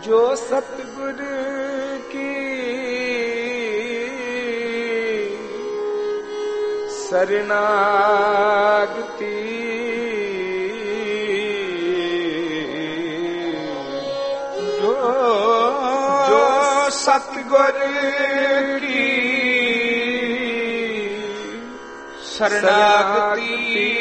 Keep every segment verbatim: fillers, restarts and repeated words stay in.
ਜੋ ਸਤਿਗੁਰ ਕੀ ਸਰਨਾਗਤੀ ਜੋ ਜੋ ਸਤਿਗੁਰ ਕੀ ਸਰਨਾਗਤੀ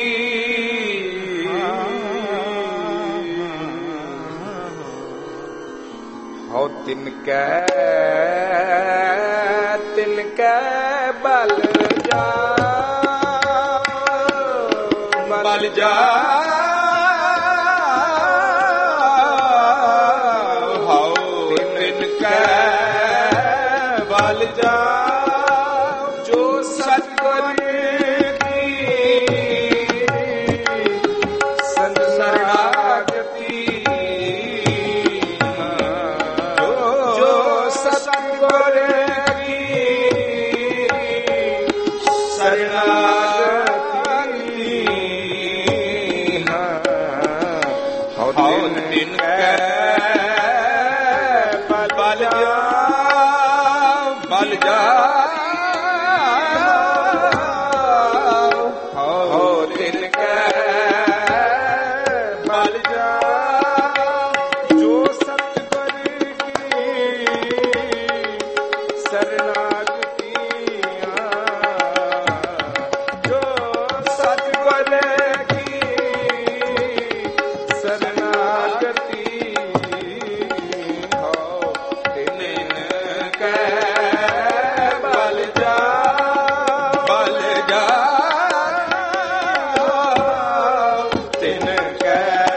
ਹਉ ਤਿਨ ਕੈ ਤਿਨ ਕੈ ਬਲ ਜਾ ਬਲ ਜਾ ਹਉ ਤਿਨ ਕੈ ਬਲ ਜਾ ਜੋ ਸਤਿਗੁਰ ਕੀ ਸਰਨਾਗਤੀ ਜੋ ਸਤਿਗੁਰ ਕੀ ਸਰਨਾਗਤੀ ਹਉ ਤਿਨ ਕੈ ਬਲ ਜਾ ਬਲ ਜਾ ਹਉ ਤਿਨ ਕੈ ਬਲ ਜਾ ਜੋ ਸਤਿਗੁਰ ਕੀ ਸਰਨਾਗਤੀ ਜੋ ਸਤਿਗੁਰ ਕੀ ਸਰਨਾਗਤੀ ਹਉ ਤਿਨ ਕੈ ਬਲ ਜਾ ਬਲ ਜਾ ਤਿਨ ਕੈ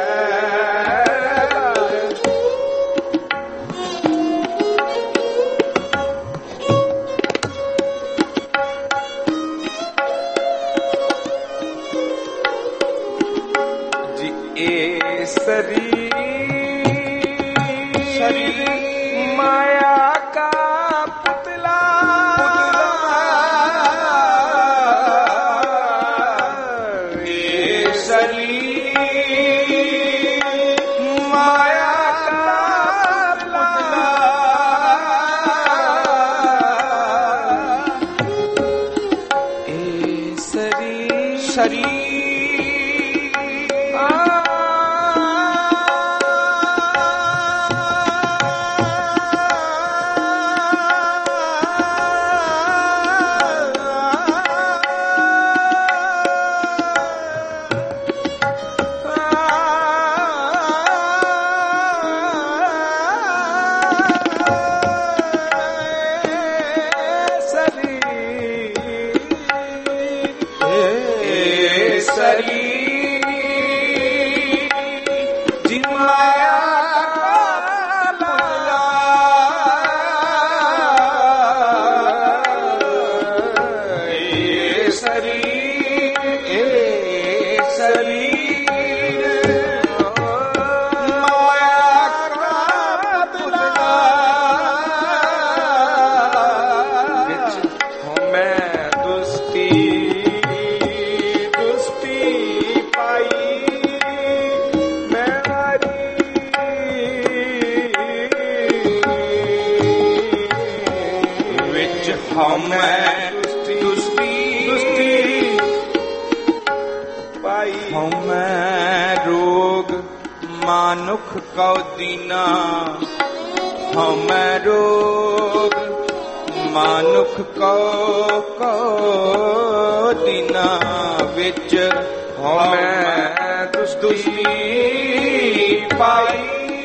ਜੀ ਏ ਸਰੀ ਸਰੀ ਮਾਇਆ ਕਾ ਪੁਤਲਾ ਏ ਸਰੀ ਮਾਇਆ ਕਾ ਪੁਤਲਾ ਏ ਸਰੀ ਸਰੀ ਹਉਮੈ ਦੁਸਤੀ ਦੁਸਤੀ ਪਾਈ ਹਉਮੈ ਰੋਗ ਮਾਨੁਖ ਕਉ ਦੀਨਾ ਹਉਮੈ ਰੋਗ ਮਾਨੁਖ ਕਉ ਕਉ ਦੀਨਾ ਵਿੱਚ ਹਉਮੈ ਦੁਸਤੀ ਪਾਈ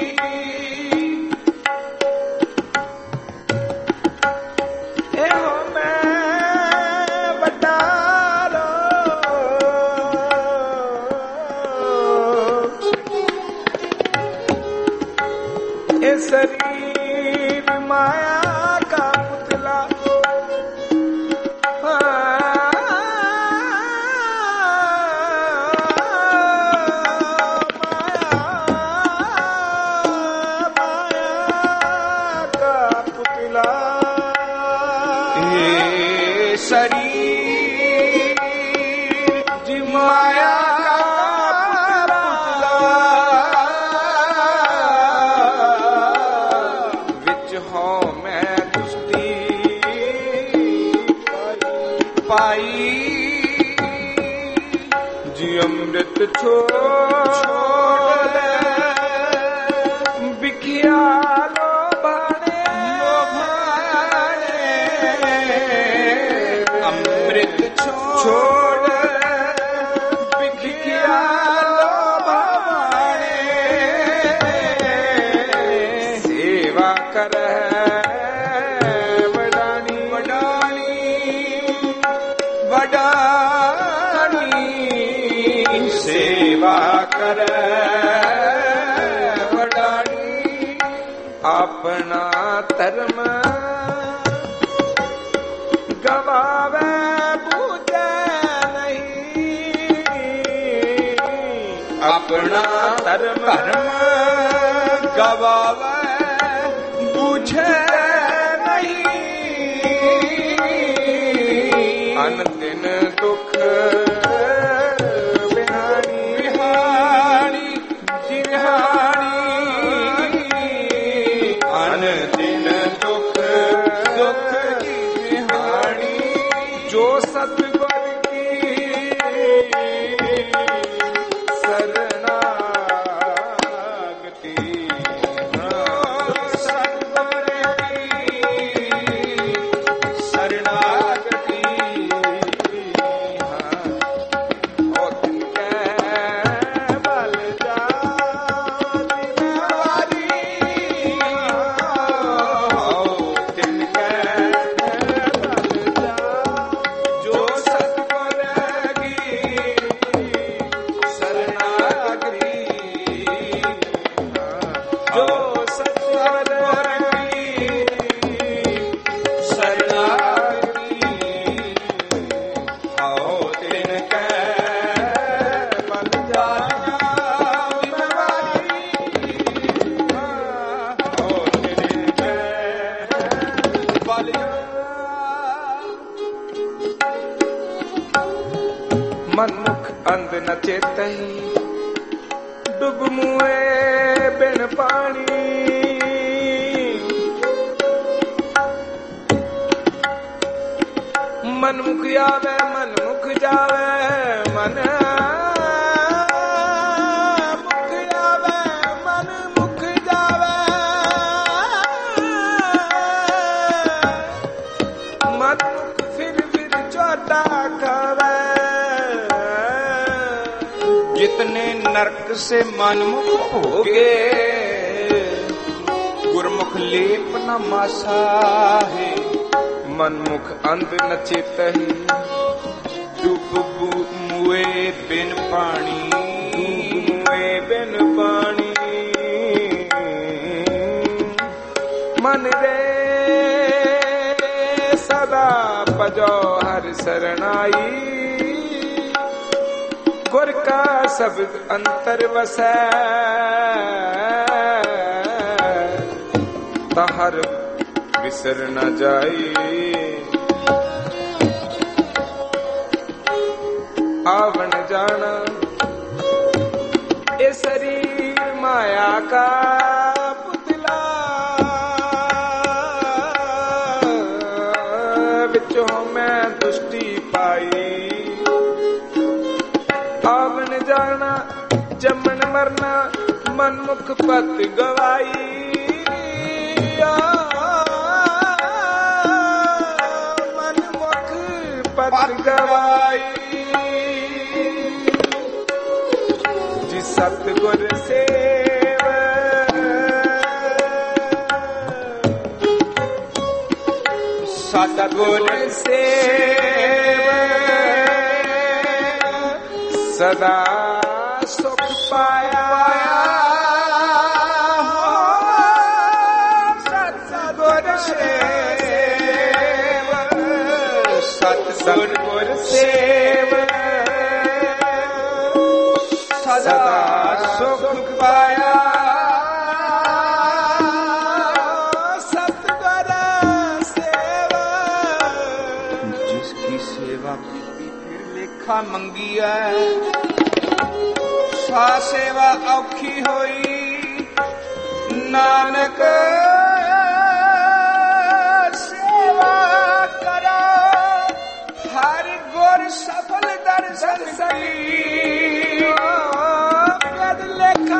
शरीर माया का पुतला माया ਪਾਈ ਜੀ ਅੰਮ੍ਰਿਤ ਛੋੜ ਵਿਖਿਆ ਲੋਭਾਣੇ ਲੋਭਾਣੇ ਅੰਮ੍ਰਿਤ ਛੋੜ ਵਿਖਿਆ ਲੋਭਾਣੇ ਸੇਵਾ ਕਰੈ ਵਡਾਣੀ ਵਡਾਣੀ ਵਡਾਣੀ ਸੇਵਾ ਕਰੈ ਆਪਣਾ ਧਰਮ ਗਵਾਵੇ ਬੂਝੈ ਨਹੀਂ ਆਪਣਾ ਧਰਮ ਗਵਾਵੇ ਬੂਝੈ ਨਹੀਂ ਅਨ ਦਿਨ ਦੁਖ ਬਿਹਾਣੀ ਬਿਹਾਣੀ ਜਿਹਾਣੀ ਅਨ ਦਿਨ ਦੁਖ ਦੁਖ ਦੀ ਬਿਹਾਣੀ ਜੋ ਸਤਿਗੁਰ ਕੀ ਸਰਨਾਗਤੀ ਸਤਿਗੁਰ ਕੀ ਸਰਨਾਗਤੀ ਹਾਂ ਉਹ ਤਿਨ ਕੈ ਬਲ ਜਾ ਮਨੁੱਖ ਅੰਧ ਨ ਚੇਤਈ ਡੁੱਬ ਮੂਏ ਬਿਨ ਪਾਣੀ ਮਨੁੱਖ ਆਵੇ ਮਨੁੱਖ ਜਾਵੇ ਮਨ ਮੁਖ ਆਵੇ ਮਨ ਮੁਖ ਜਾਵੇ ਮਨੁੱਖ ਫਿਰ ਫਿਰ ਚੋਟਾ ਖਾਵੇ जितने नरक से मनमुख होगे गुरमुख लेप न मासा है मनमुख अंध न चेतहि डूब मुए बिन पानी मुए बिन पानी मन रे सदा पजो हर शरणाई गुर का शब्द अंतर वसै तहर बिसर न जाई आवन जाना ये शरीर माया का पुतला विचों मैं दुष्टि पाई आवन जाना जमन मरना मनमुख पत गवाई मनमुख पत गवाई जी सतगुर सेव सतगुर सेव सदा सुख पाया हो सतगुर सेव सतगुर सेव सदा सुख पाया सतगुर सेवा जिसकी सेवा की फिर लेखा मंगी है सा सेवा औखी होई नानक सेवा करो हर ਸਫਲ ਦਰਸ਼ਨ ਸਕੀ ਕਦ ਲੇਖਾ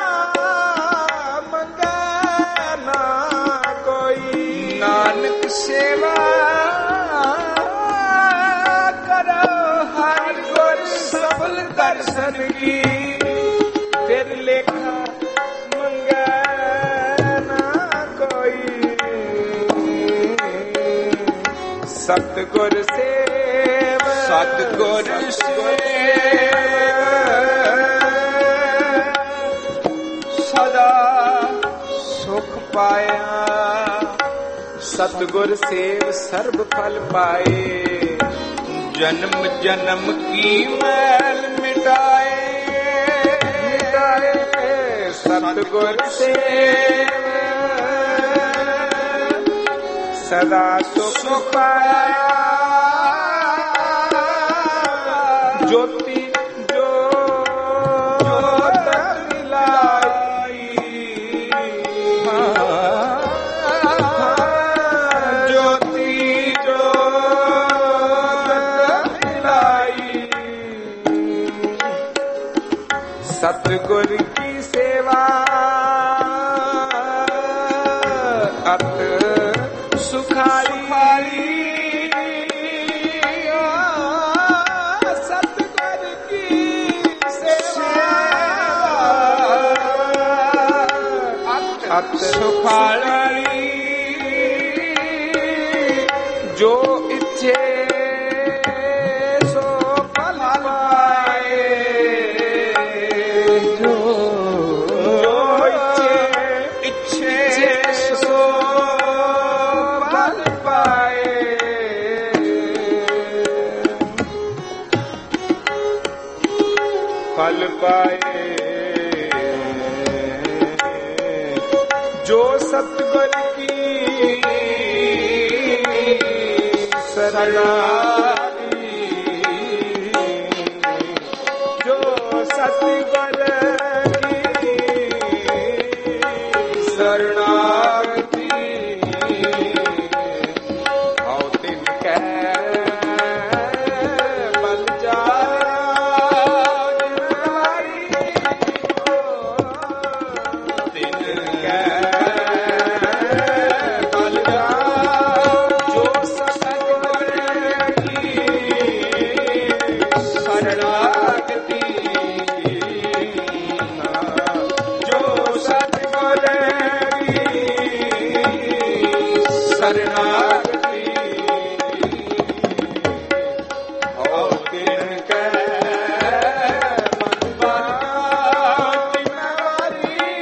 ਮੰਗੈ ਨਾ ਕੋਈ ਨਾਨਕ ਸੇਵਾ ਕਰੋ ਹਰਿ ਗੁਰ ਸਫਲ ਦਰਸ਼ਨ ਕੀ ਫਿਰ ਲੇਖਾ ਮੰਗੈ ਨਾ ਕੋਈ ਸਤਿਗੁਰ ਸੇਵ ਸਤਿਗੁਰ ਸੇਵ ਸਦਾ ਸੁਖ ਪਾਇਆ ਸਤਿਗੁਰ ਸੇਵ ਸਰਬ ਫਲ ਪਾਏ ਜਨਮ ਜਨਮ ਕੀ ਮੈਲ ਮਿਟਾਏ ਮਿਟਾਏ ਸਤਿਗੁਰ ਸੇਵ ਸਦਾ ਸੁਖ ਪਾਇਆ ਜੋਤੀ ਜੋਤ ਮਿਲਾਈ ਜੋਤੀ ਜੋਤ ਮਿਲਾਈ ਸਤਿਗੁਰ ਕੀ ਸੇਵਾ ਅਤ ਸੁਖਾਲੀ ਸਤਿਗੁਰ ਕੀ ਸੇਵਾ ਅਤ ਸੁਖਾਲੀ ਜੋ ਇੱਛੇ ਸੋ ਫਲ ਪਾਏ ਜੋ ਇੱਛੇ ਇੱਛੇ ਸੋ ਫਲ ਪਾਏ ਫਲ ਪਾਏ ਜੋ ਸਤਿਗੁਰ ਕੀ ਸਰਣਾਗਤੀ ਜੋ ਸਤਿਗੁਰ ਕੀ ਸਰਣਾਗਤੀ ਹਉ ਤਿਨ ਕੈ ਬਲ ਜਾਇਆ ਤਿਨ ਕੈ ਬਲ ਜਾਇਆ ਜੋ ਸਤਿਗੁਰ ਕੀ ਸਰਣਾਗਤੀ ਜੋ ਸਤਿਗੁਰ ਕੀ ਸਰਣਾਗਤੀ ਹਉ ਤਿਨ ਕੈ ਮਨ ਬਾਤੀ ਮਾਰੀ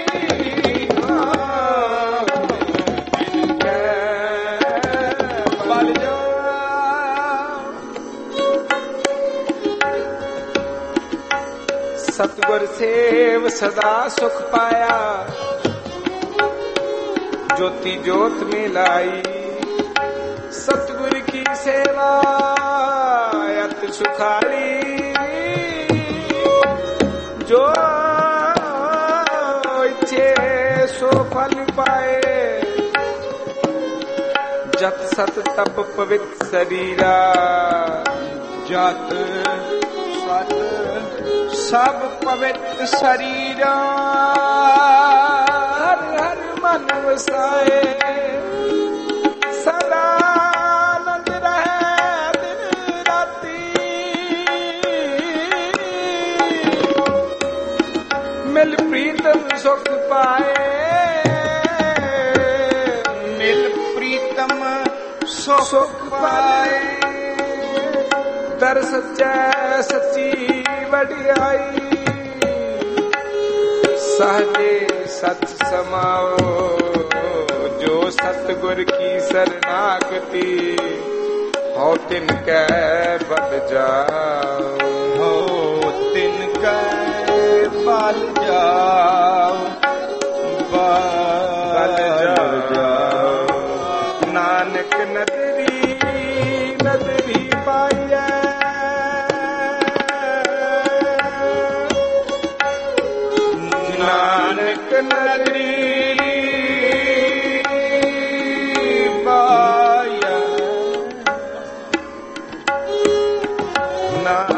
ਤਿਨ ਕੈ ਬਲ ਜਾ ਸਤਿਗੁਰ ਸੇਵ ਸਦਾ ਸੁਖ ਪਾਇਆ ਜੋਤੀ ਜੋਤ ਮਿਲਾਈ ਸਤਿਗੁਰ ਕੀ ਸੇਵਾ ਅਤ ਸੁਖਾਲੀ ਜੋ ਇੱਛੇ ਸੋ ਫਲ ਪਾਏ ਜਤ ਸਤ ਤਪ ਪਵਿੱਤ ਸਰੀਰਾ ਜਤ ਸਤ ਸਭ ਪਵਿੱਤ ਸਰੀਰਾ ਹਰ ਹਰ ਮਨ ਵਸਾਏ ਸਦਾ ਆਨੰਦ ਰਹੇ ਦਿਨ ਰਾਤੀ ਮਿਲ ਪ੍ਰੀਤਮ ਸੁਖ ਪਾਏ ਮਿਲ ਪ੍ਰੀਤਮ ਸੁਖ ਪਾਏ ਦਰ ਸੱਚੈ ਸੱਚੀ ਵਡਿਆਈ ਸਹਜੇ ਸਚ ਸਮਾਓ ਜੋ ਸਤਿਗੁਰ ਕੀ ਸਰਨਾਗਤੀ ਹਉ ਤਿਨ ਕੈ ਬਦ ਜਾਓ ਹੋ ਤਿਨ ਕੈ ਬਲ ਜਾਓ ਬਲ ਜਾਓ ਨਾਨਕ ਨਦਰੀ ਨਦਰੀ ਪਾਈਐ ਨਾਨਕ ਨਦਰੀ ਪਾਈਐ ਨਾ